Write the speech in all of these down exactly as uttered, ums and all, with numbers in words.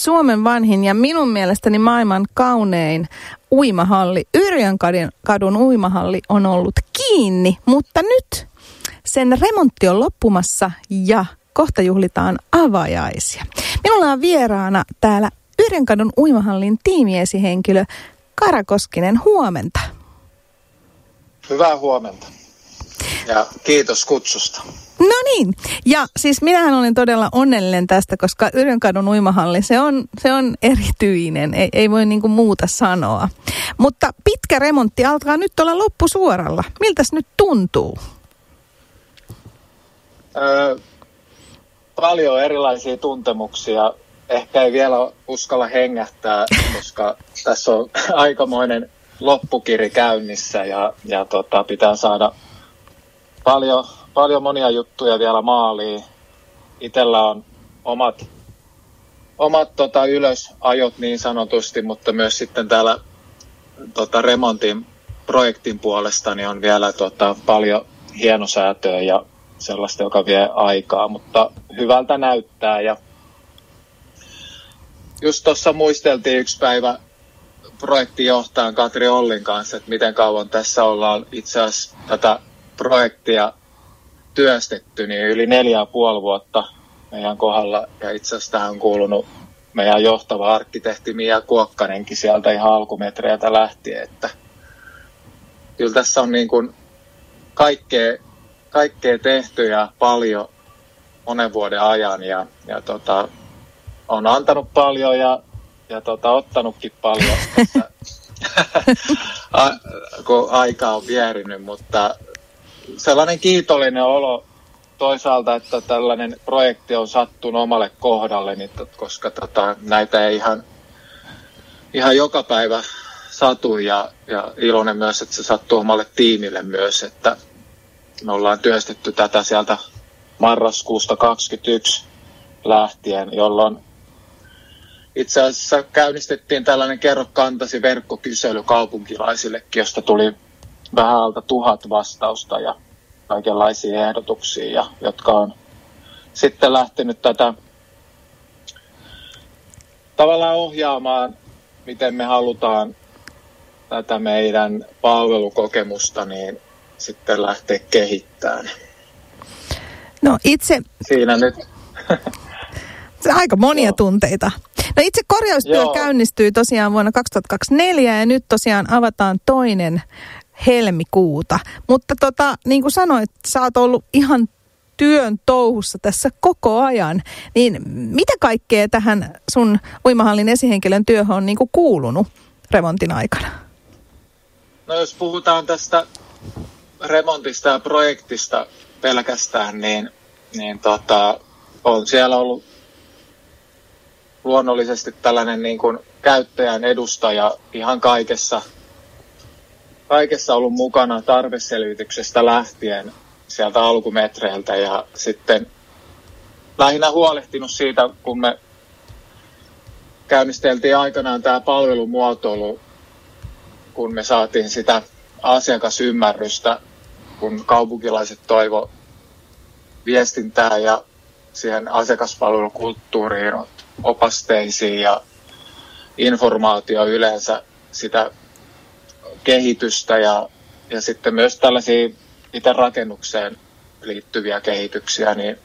Suomen vanhin ja minun mielestäni maailman kaunein uimahalli, Yrjönkadun kadun uimahalli on ollut kiinni, mutta nyt sen remontti on loppumassa ja kohta juhlitaan avajaisia. Minulla on vieraana täällä Yrjönkadun uimahallin tiimiesihenkilö Kara Koskinen. Huomenta. Hyvää huomenta ja kiitos kutsusta. No niin, ja siis minähän olen todella onnellinen tästä, koska Yrjönkadun uimahalli, se on, se on erityinen, ei, ei voi niinku muuta sanoa. Mutta pitkä remontti alkaa nyt olla loppusuoralla. Miltäs nyt tuntuu? Öö, paljon erilaisia tuntemuksia. Ehkä ei vielä uskalla hengähtää, koska tässä on aikamoinen loppukiri käynnissä ja, ja tota, pitää saada paljon, paljon monia juttuja vielä maaliin. Itellä on omat, omat tota, ylösajot niin sanotusti, mutta myös sitten täällä tota, remontin projektin puolesta niin on vielä tota, paljon hienosäätöä ja sellaista, joka vie aikaa, mutta hyvältä näyttää. Ja just tuossa muisteltiin yksi päivä projektijohtajan Katri Ollin kanssa, että miten kauan tässä ollaan itse asiassa tätä projektia työstetty, niin yli neljä ja puoli vuotta meidän kohdalla. Ja itse asiassa tähän on kuulunut meidän johtava arkkitehti Mia Kuokkanenkin sieltä ihan alkumetreiltä lähtien, että kyllä tässä on niin kuin kaikkea, kaikkea tehty ja paljon monen vuoden ajan ja, ja tota, on antanut paljon ja, ja tota, ottanutkin paljon tässä, kun aika on vierinyt, mutta sellainen kiitollinen olo toisaalta, että tällainen projekti on sattunut omalle kohdalleni, koska tota, näitä ei ihan, ihan joka päivä satu ja, ja iloinen myös, että se sattuu omalle tiimille myös, että me ollaan työstetty tätä sieltä marraskuusta kaksikymmentäyksi lähtien, jolloin itse asiassa käynnistettiin tällainen Kerro kantasi verkkokysely kaupunkilaisillekin, josta tuli vähän alta tuhat vastausta ja kaikenlaisia ehdotuksia, ja, jotka on sitten lähtenyt tätä tavallaan ohjaamaan, miten me halutaan tätä meidän palvelukokemusta niin sitten lähteä kehittämään. No itse... Siinä nyt... Se aika monia Joo. tunteita. No itse korjaustyö Joo. käynnistyi tosiaan vuonna kaksituhattakaksikymmentäneljä ja nyt tosiaan avataan toinen helmikuuta. Mutta tota, niin kuin sanoit, sä oot ollut ihan työn touhussa tässä koko ajan. Niin mitä kaikkea tähän sun uimahallin esihenkilön työhön on niin kuin kuulunut remontin aikana? No jos puhutaan tästä remontista ja projektista pelkästään, niin, niin tota, on siellä ollut luonnollisesti tällainen niin kuin käyttäjän edustaja ihan kaikessa, kaikessa ollut mukana tarveselvityksestä lähtien sieltä alkumetreiltä ja sitten lähinnä huolehtinut siitä, kun me käynnisteltiin aikanaan tämä palvelumuotoilu, kun me saatiin sitä asiakasymmärrystä, kun kaupunkilaiset toivo viestintää ja siihen asiakaspalvelukulttuuriin, opasteisiin ja informaatio yleensä sitä kehitystä ja, ja sitten myös tällaisia itse rakennukseen liittyviä kehityksiä, niin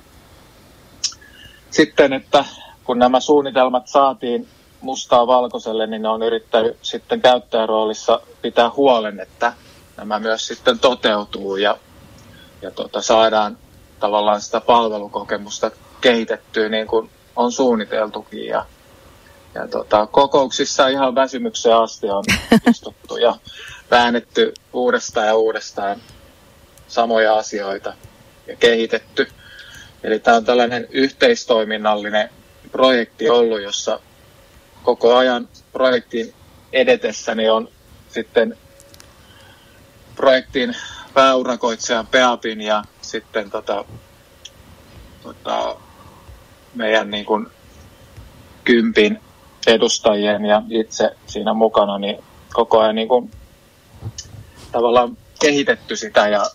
sitten, että kun nämä suunnitelmat saatiin mustaa valkoiselle, niin ne on yrittänyt sitten käyttäjän roolissa pitää huolen, että nämä myös sitten toteutuu ja, ja tota, saadaan tavallaan sitä palvelukokemusta kehitettyä niin kuin on suunniteltukin. Ja, ja tota, kokouksissa ihan väsymykseen asti on istuttu ja väännetty uudestaan ja uudestaan samoja asioita ja kehitetty. Eli tämä on tällainen yhteistoiminnallinen projekti ollut, jossa koko ajan projektin edetessäni on sitten projektin pääurakoitsijan Peapin ja sitten tota, tota, meidän niin kuin kympin edustajien ja itse siinä mukana, niin koko ajan niin kuin tavallaan kehitetty sitä ja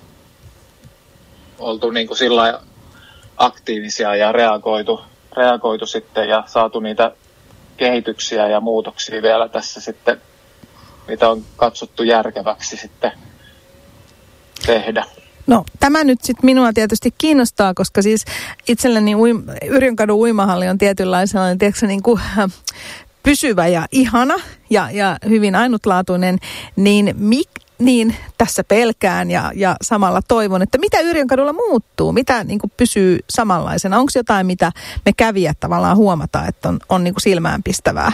oltu niin kuin sillä aktiivisia ja reagoitu, reagoitu sitten ja saatu niitä kehityksiä ja muutoksia vielä tässä sitten, mitä on katsottu järkeväksi sitten tehdä. No tämä nyt sitten minua tietysti kiinnostaa, koska siis itselleni uim, Yrjönkadun uimahalli on tietynlaisella, tiedätkö, niin kuin pysyvä ja ihana ja, ja hyvin ainutlaatuinen, niin, mik, niin tässä pelkään ja, ja samalla toivon, että mitä Yrjönkadulla muuttuu, mitä niin kuin pysyy samanlaisena, onko jotain, mitä me kävijät tavallaan huomataan, että on, on niin kuin silmäänpistävää?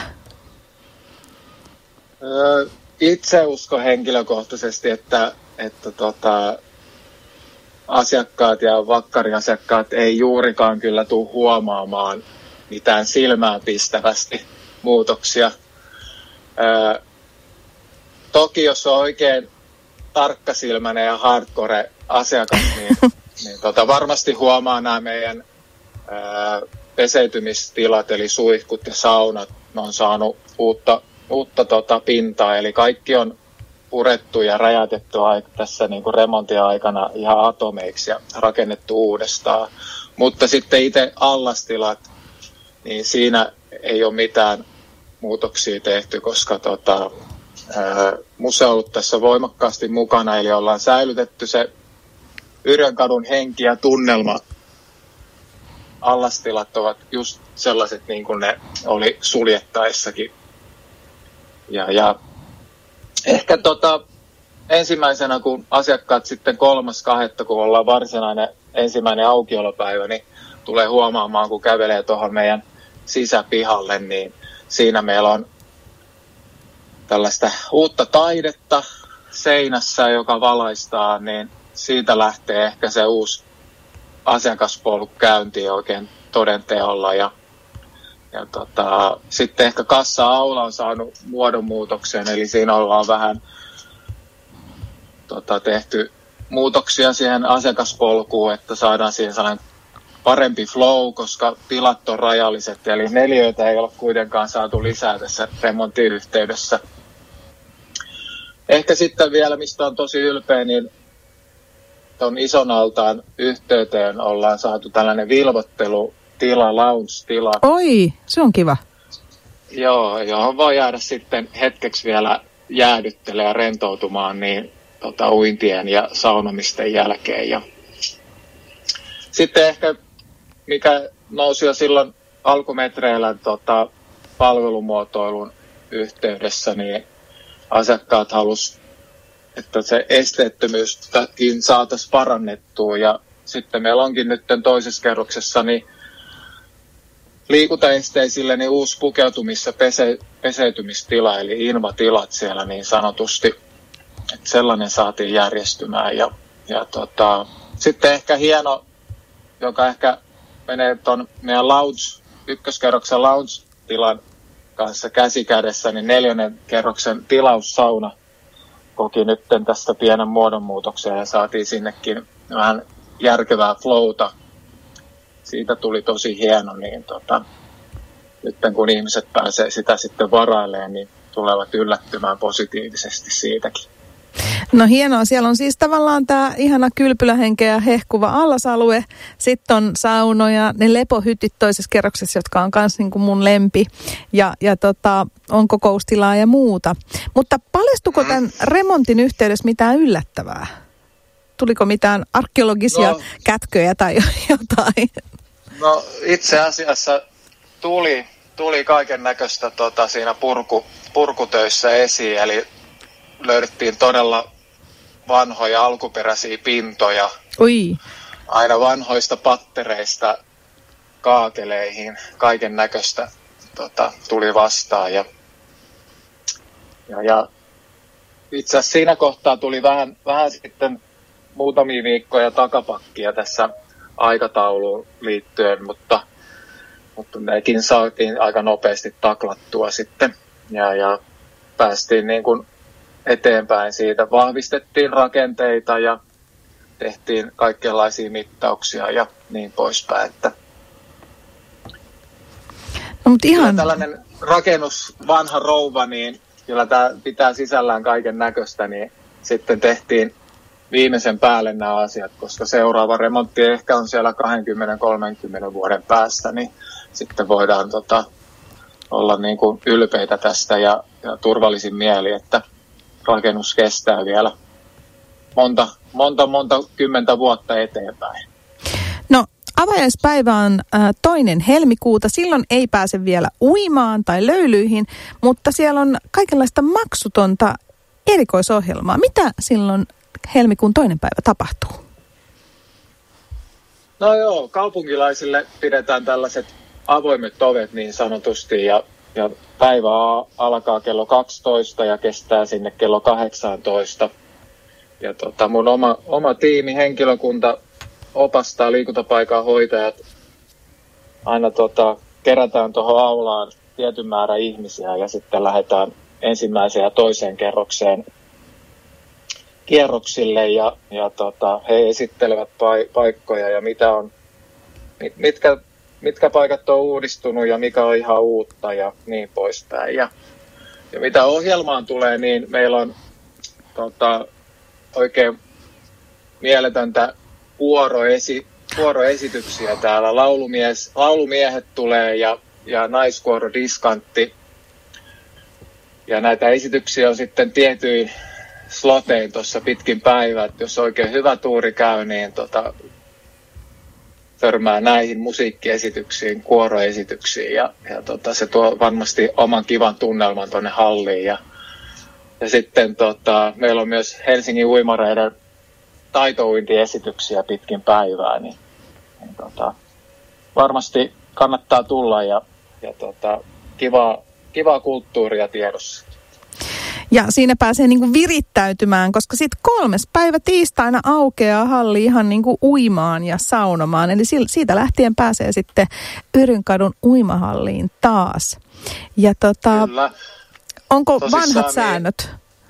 Öö, itse uskon henkilökohtaisesti, että, että tota, asiakkaat ja vakkariasiakkaat ei juurikaan kyllä tule huomaamaan mitään silmäänpistävästi muutoksia. Öö, toki jos on oikein tarkkasilmäinen ja hardcore asiakas, niin, niin tota, varmasti huomaa nämä meidän öö, peseytymistilat, eli suihkut ja saunat. Ne on saanut uutta, uutta tota, pintaa, eli kaikki on purettu ja räjätetty tässä niin kuin remontin aikana ihan atomeiksi ja rakennettu uudestaan. Mutta sitten itse allastilat, niin siinä ei ole mitään muutoksia tehty, koska tota, ää, museo on ollut tässä voimakkaasti mukana, eli ollaan säilytetty se Yrjönkadun henki ja tunnelma. Allastilat ovat just sellaiset, niin kuin ne oli suljettaessakin. Ja, ja ehkä tota, ensimmäisenä, kun asiakkaat sitten kolmas kahdetta, kun ollaan varsinainen ensimmäinen aukiolopäivä, niin tulee huomaamaan, kun kävelee tuohon meidän sisäpihalle, niin siinä meillä on tällaista uutta taidetta seinässä, joka valaistaa, niin siitä lähtee ehkä se uusi asiakaspolku käyntiin oikein todenteolla. Ja, ja tota, sitten ehkä kassa-aula on saanut muodonmuutoksen, eli siinä ollaan vähän tota, tehty muutoksia siihen asiakaspolkuun, että saadaan siihen sellainen parempi flow, koska tilat on rajalliset, eli neliöitä ei ole kuitenkaan saatu lisää tässä remontin yhteydessä. Ehkä sitten vielä, mistä on tosi ylpeä, niin tuon ison altaan yhteyteen ollaan saatu tällainen vilvottelutila, lounge-tila. Oi, se on kiva. Joo, johon voi jäädä sitten hetkeksi vielä jäädyttelemään ja rentoutumaan niin tota, uintien ja saunomisten jälkeen. Ja sitten ehkä, mikä nousi jo silloin alkumetreillä tota, palvelumuotoilun yhteydessä, niin asiakkaat halusivat, että se esteettömyystäkin saataisiin parannettua. Ja sitten meillä onkin nyt toisessa kerroksessa niin liikuntaesteisille niin uusi pukeutumis- ja pese, peseytymistila, eli invatilat siellä niin sanotusti. Että sellainen saatiin järjestymään. Ja, ja tota, sitten ehkä hieno, joka ehkä menee tuon meidän lounge, ykköskerroksen lounge-tilan kanssa käsikädessä, niin neljännen kerroksen tilaussauna koki nyt tästä pienen muodonmuutoksen ja saatiin sinnekin vähän järkevää flowta. Siitä tuli tosi hieno, niin tota, nyt kun ihmiset pääsee sitä sitten varailemaan, niin tulevat yllättymään positiivisesti siitäkin. No hienoa, siellä on siis tavallaan tämä ihana kylpylähenkeä hehkuva allasalue, sitten on saunoja, ne lepohytit toisessa kerroksessa, jotka on myös niin kuin mun lempi, ja, ja tota, on kokoustilaa ja muuta. Mutta paljastuko tämän remontin yhteydessä mitään yllättävää? Tuliko mitään arkeologisia no, kätköjä tai jotain? No itse asiassa tuli, tuli kaiken näköistä tota, siinä purku, purkutöissä esiin, eli löydettiin todella vanhoja alkuperäisiä pintoja. Ui. Aina vanhoista pattereista kaakeleihin, kaiken näköistä tota, tuli vastaan. Ja, ja, ja itse asiassa siinä kohtaa tuli vähän, vähän sitten muutamia viikkoja takapakkia tässä aikatauluun liittyen, mutta, mutta nekin saatiin aika nopeasti taklattua sitten ja, ja päästiin niin kuin eteenpäin siitä. Vahvistettiin rakenteita ja tehtiin kaikenlaisia mittauksia ja niin poispäin. Että no, mutta ihan tällainen rakennus, vanha rouva, niin kyllä tämä pitää sisällään kaiken näköistä, niin sitten tehtiin viimeisen päälle nämä asiat, koska seuraava remontti ehkä on siellä kaksikymmentä kolmekymmentä vuoden päästä, niin sitten voidaan tota, olla niin kuin ylpeitä tästä ja, ja turvallisin mieli, että rakennus kestää vielä monta, monta, monta kymmentä vuotta eteenpäin. No, avajaispäivä on äh, toinen helmikuuta. Silloin ei pääse vielä uimaan tai löylyihin, mutta siellä on kaikenlaista maksutonta erikoisohjelmaa. Mitä silloin helmikuun toinen päivä tapahtuu? No joo, kaupunkilaisille pidetään tällaiset avoimet ovet niin sanotusti ja, ja päivä alkaa kello kaksitoista ja kestää sinne kello kahdeksantoista. Ja tota, mun oma, oma tiimi, henkilökunta opastaa, liikuntapaikan hoitajat, aina tota, kerätään tuohon aulaan tietyn määrä ihmisiä ja sitten lähdetään ensimmäiseen ja toiseen kerrokseen kierroksille ja, ja tota, he esittelevät pa- paikkoja ja mitä on, mitkä, mitkä paikat on uudistunut ja mikä on ihan uutta ja niin poispäin. Ja, ja mitä ohjelmaan tulee, niin meillä on tota, oikein mieletöntä vuoroesi, vuoroesityksiä täällä. Laulumies, laulumiehet tulee ja, ja naiskuoro diskantti. Ja näitä esityksiä on sitten tietyin slotein tuossa pitkin päivää. Jos oikein hyvä tuuri käy, niin tota, törmää näihin musiikkiesityksiin, kuoroesityksiin. Ja, ja tota, se tuo varmasti oman kivan tunnelman tuonne halliin. Ja, ja sitten tota, meillä on myös Helsingin uimareiden taitouintiesityksiä pitkin päivää, niin, niin tota, varmasti kannattaa tulla ja, ja tota, kivaa, kivaa kulttuuria tiedossa. Ja siinä pääsee niinku virittäytymään, koska sitten kolmes päivä tiistaina aukeaa halli ihan niinku uimaan ja saunomaan. Eli siitä lähtien pääsee sitten Yrynkadun uimahalliin taas. Ja tota, Kyllä. Onko Tosissaan vanhat niin, säännöt?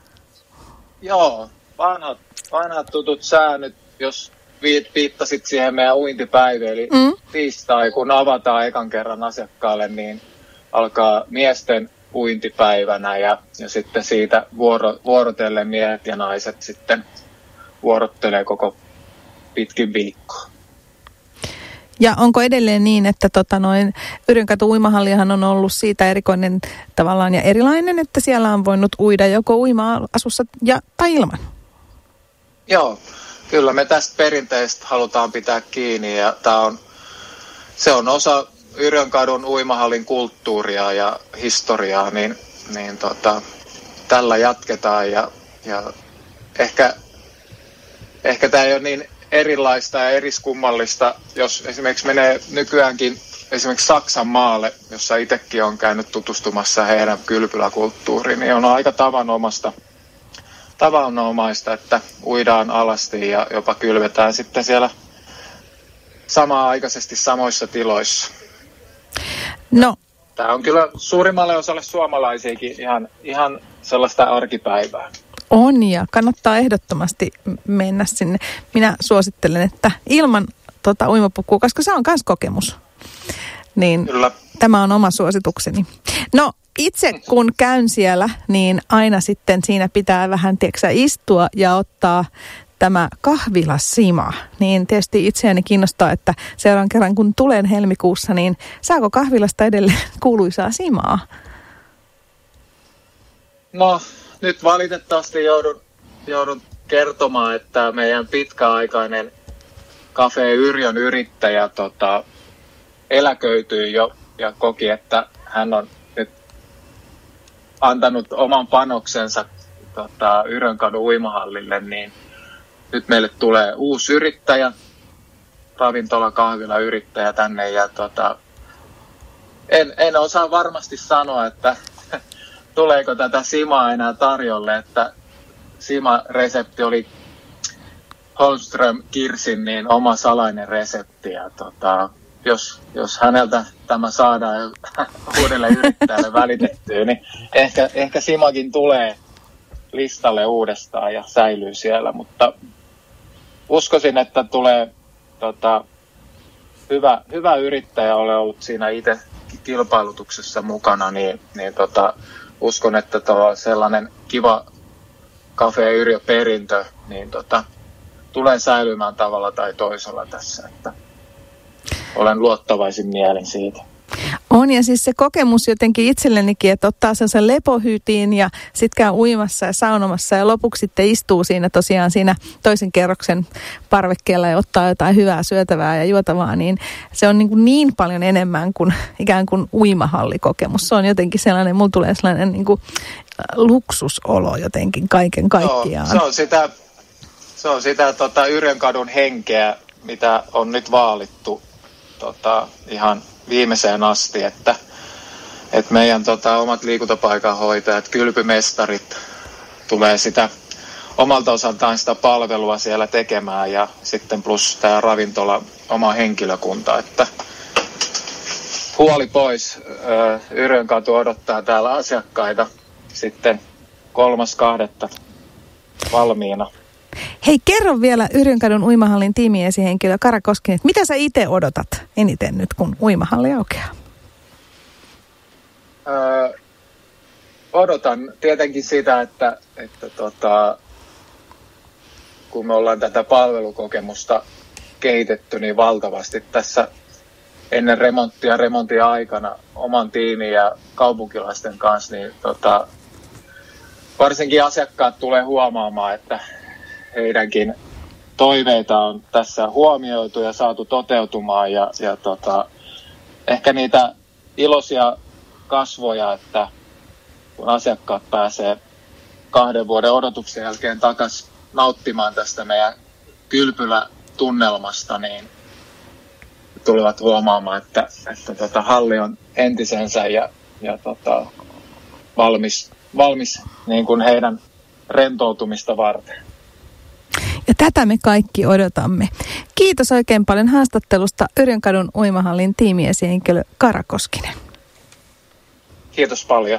Joo, vanhat, vanhat tutut säännöt, jos viittasit siihen meidän uintipäivään. Eli mm. tiistai, kun avataan ekan kerran asiakkaalle, niin alkaa miesten uintipäivänä ja, ja sitten siitä vuoro, vuorotellen miehet ja naiset sitten vuorottelee koko pitkin viikkoa. Ja onko edelleen niin, että tota noin, Yrynkatu uimahallihan on ollut siitä erikoinen tavallaan ja erilainen, että siellä on voinut uida joko uima-asussa ja, tai ilman? Joo, kyllä me tästä perinteistä halutaan pitää kiinni ja tää on, se on osa Yrynkadun uimahallin kulttuuria ja historiaa, niin, niin tota, tällä jatketaan ja, ja ehkä, ehkä tämä ei ole niin erilaista ja eriskummallista, jos esimerkiksi menee nykyäänkin esimerkiksi Saksan maalle, jossa itsekin on käynyt tutustumassa heidän kylpyläkulttuuriin, niin on aika tavanomasta, tavanomaista, että uidaan alasti ja jopa kylvetään sitten siellä samanaikaisesti samoissa tiloissa. No. Tämä on kyllä suurimmalle osalle suomalaisiakin ihan, ihan sellaista arkipäivää. On ja kannattaa ehdottomasti mennä sinne. Minä suosittelen, että ilman tota uimapukua, koska se on myös kokemus. Niin kyllä. Tämä on oma suositukseni. No itse kun käyn siellä, niin aina sitten siinä pitää vähän tiedätkö, istua ja ottaa tämä kahvilasima. Niin tietysti itseäni kiinnostaa, että seuraavan kerran kun tulen helmikuussa, niin saako kahvilasta edelleen kuuluisaa simaa? No nyt valitettavasti joudun, joudun kertomaan, että meidän pitkäaikainen Cafe Yrjön yrittäjä tota, eläköityi jo ja koki, että hän on nyt antanut oman panoksensa tota, Yrynkadun uimahallille, niin nyt meille tulee uusi yrittäjä, ravintola kahvila yrittäjä tänne ja tota, en, en osaa varmasti sanoa, että tuleeko tätä simaa enää tarjolle, että sima-resepti oli Holmström Kirsin niin oma salainen resepti ja tota, jos, jos häneltä tämä saadaan uudelle yrittäjälle välitettyä, niin ehkä, ehkä simakin tulee listalle uudestaan ja säilyy siellä, mutta uskoisin, että tulee tota, hyvä, hyvä yrittäjä, ole ollut siinä itse kilpailutuksessa mukana, niin, niin tota, uskon, että tuo sellainen kiva Cafe Yrjö perintö niin tota, tulee säilymään tavalla tai toisella tässä, että olen luottavaisin mielin siitä. On, ja siis se kokemus jotenkin itsellenikin, että ottaa sen lepohytiin ja sitten käy uimassa ja saunomassa ja lopuksi sitten istuu siinä tosiaan siinä toisen kerroksen parvekkeella ja ottaa jotain hyvää syötävää ja juotavaa, niin se on niin, kuin niin paljon enemmän kuin ikään kuin uimahallikokemus. Se on jotenkin sellainen, mulla tulee sellainen niin kuin luksusolo jotenkin kaiken kaikkiaan. No, se on sitä, se on sitä tota, Yrjönkadun henkeä, mitä on nyt vaalittu tota, ihan viimeiseen asti, että, että meidän tota, omat liikuntapaikanhoitajat, kylpymestarit tulee sitä omalta osaltaan sitä palvelua siellä tekemään ja sitten plus tämä ravintola oma henkilökunta, että huoli pois. Yrjönkatu odottaa täällä asiakkaita sitten kolmas kahdetta valmiina. Hei, kerro vielä Yrjönkadun uimahallin tiimiesihenkilö Kara Koskinen, että mitä sä itse odotat eniten nyt, kun uimahalli aukeaa? Öö, odotan tietenkin sitä, että, että tota, kun me ollaan tätä palvelukokemusta kehitetty niin valtavasti tässä ennen remonttia, remontin aikana oman tiimin ja kaupunkilaisten kanssa, niin tota, varsinkin asiakkaat tulee huomaamaan, että heidänkin toiveita on tässä huomioitu ja saatu toteutumaan ja, ja tota, ehkä niitä iloisia kasvoja, että kun asiakkaat pääsee kahden vuoden odotuksen jälkeen takaisin nauttimaan tästä meidän kylpylätunnelmasta, niin tulevat huomaamaan, että, että tota, halli on entisensä ja, ja tota, valmis, valmis niin kuin heidän rentoutumista varten. Ja tätä me kaikki odotamme. Kiitos oikein paljon haastattelusta Yrjönkadun uimahallin tiimiesihenkilö Kara Koskinen. Kiitos paljon.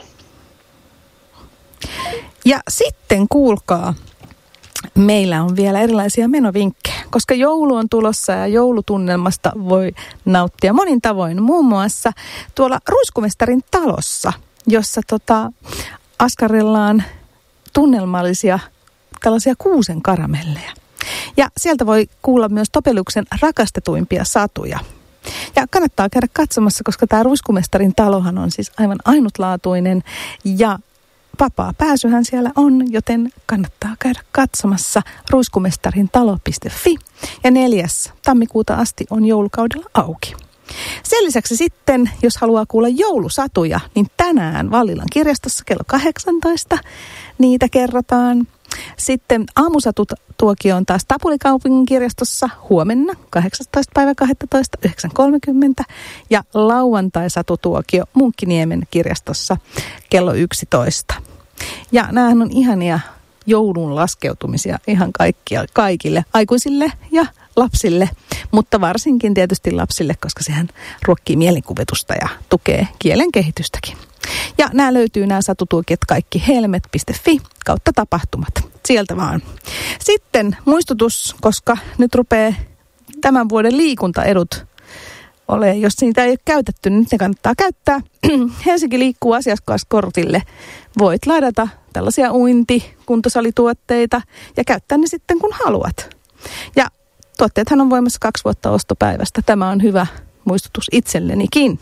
Ja sitten kuulkaa, meillä on vielä erilaisia menovinkkejä, koska joulu on tulossa ja joulutunnelmasta voi nauttia monin tavoin. Muun muassa tuolla Ruiskumestarin talossa, jossa tota, askarrellaan tunnelmallisia tällaisia kuusen karamelleja. Ja sieltä voi kuulla myös Topeliuksen rakastetuimpia satuja. Ja kannattaa käydä katsomassa, koska tämä Ruiskumestarin talohan on siis aivan ainutlaatuinen ja vapaa pääsyhän siellä on, joten kannattaa käydä katsomassa ruiskumestarintalo piste fi ja neljäs tammikuuta asti on joulukaudella auki. Sen lisäksi sitten, jos haluaa kuulla joulusatuja, niin tänään Vallilan kirjastossa kello kahdeksantoista niitä kerrotaan. Sitten aamusatutuokio on taas Tapulikaupungin kirjastossa huomenna kahdeksastoista päivä kahdestoista yhdeksän kolmekymmentä ja lauantai-satutuokio Munkkiniemen kirjastossa kello yksitoista. Ja näähän on ihania joulun laskeutumisia ihan kaikkia, kaikille, aikuisille ja lapsille, mutta varsinkin tietysti lapsille, koska sehän ruokkii mielikuvitusta ja tukee kielen kehitystäkin. Ja nämä löytyy nämä satutuokiot kaikki helmet piste fi kautta tapahtumat. Sieltä vaan. Sitten muistutus, koska nyt rupeaa tämän vuoden liikuntaedut ole, jos niitä ei ole käytetty, niin nyt ne kannattaa käyttää. Helsinki liikkuu asiakaskortille. Voit ladata tällaisia uinti, kuntosalituotteita ja käyttää ne sitten kun haluat. Ja tuotteethan on voimassa kaksi vuotta ostopäivästä. Tämä on hyvä muistutus itsellenikin.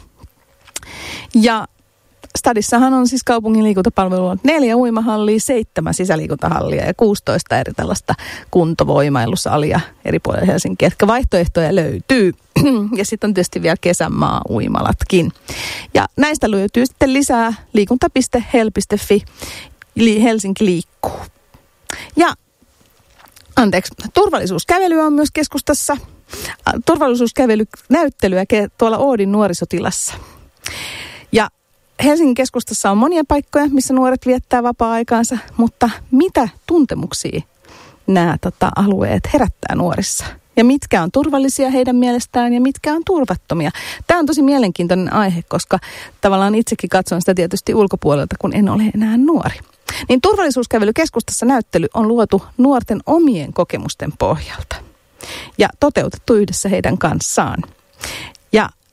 Ja Stadissahan on siis kaupungin liikuntapalvelua neljä uimahallia, seitsemän sisäliikuntahallia ja kuusitoista eri tällaista kuntovoimailusalia eri puolilla Helsinkiä. Eli vaihtoehtoja löytyy. Ja sitten on tietysti vielä kesämaa uimalatkin. Ja näistä löytyy sitten lisää liikunta piste hel piste fi. Helsinki liikkuu. Ja anteeksi, turvallisuuskävelyä on myös keskustassa. Turvallisuuskävelynäyttelyä tuolla Oodin nuorisotilassa. Ja Helsingin keskustassa on monia paikkoja, missä nuoret viettää vapaa-aikaansa, mutta mitä tuntemuksia nämä tota, alueet herättää nuorissa? Ja mitkä on turvallisia heidän mielestään ja mitkä on turvattomia? Tämä on tosi mielenkiintoinen aihe, koska tavallaan itsekin katson sitä tietysti ulkopuolelta, kun en ole enää nuori. Niin turvallisuuskävelykeskustassa näyttely on luotu nuorten omien kokemusten pohjalta ja toteutettu yhdessä heidän kanssaan. Ja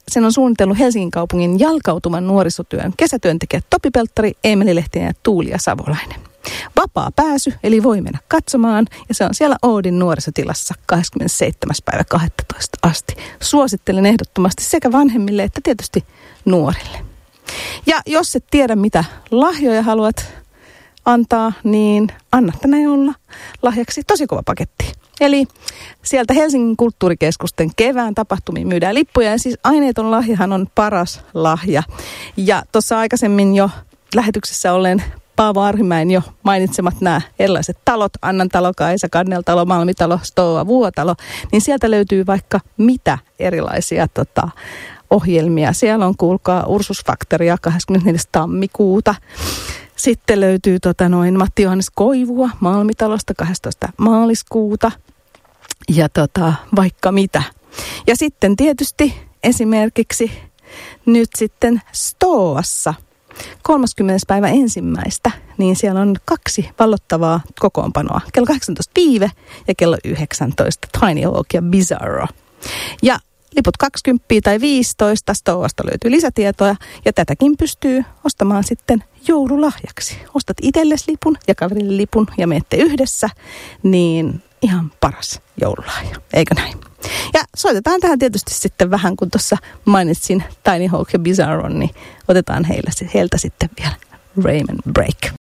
sen on suunnitellut Helsingin kaupungin jalkautuman nuorisotyön kesätyöntekijät Topi Pelttari, Eemeli Lehtinen ja Tuulia Savolainen. Vapaa pääsy, eli voi mennä katsomaan, ja se on siellä Oodin nuorisotilassa kahdeskymmenesseitsemäs päivä kahdestoista asti. Suosittelen ehdottomasti sekä vanhemmille että tietysti nuorille. Ja jos et tiedä, mitä lahjoja haluat antaa, niin anna tänne olla lahjaksi tosi kova paketti. Eli sieltä Helsingin kulttuurikeskusten kevään tapahtumiin myydään lippuja, ja siis aineeton lahjahan on paras lahja. Ja tuossa aikaisemmin jo lähetyksessä olleen Paavo Arhimäen jo mainitsemat nämä erilaiset talot, Annan talo, Kaisa Kanneltalo, Malmitalo, Stoa, Vuotalo, niin sieltä löytyy vaikka mitä erilaisia tota, ohjelmia. Siellä on, kuulkaa, Ursus Factoria kahdeskymmenesneljäs tammikuuta. Sitten löytyy tota, noin Matti Johannes Koivua Malmitalosta kahdestoista maaliskuuta ja tota, vaikka mitä. Ja sitten tietysti esimerkiksi nyt sitten Stoassa kolmaskymmenes päivä ensimmäistä, niin siellä on kaksi vallottavaa kokoonpanoa. Kello kahdeksantoista Viive ja kello yhdeksäntoista Tiny Hawk ja Bizarro. Ja liput kaksikymmentä tai viisitoista, Stoasta löytyy lisätietoja ja tätäkin pystyy ostamaan sitten joululahjaksi. Ostat itsellesi lipun ja kaverille lipun ja menette yhdessä, niin ihan paras joululahja, eikö näin? Ja soitetaan tähän tietysti sitten vähän, kun tuossa mainitsin Tiny Hawk ja Bizarron, niin otetaan heiltä, heiltä sitten vielä Raymond Break.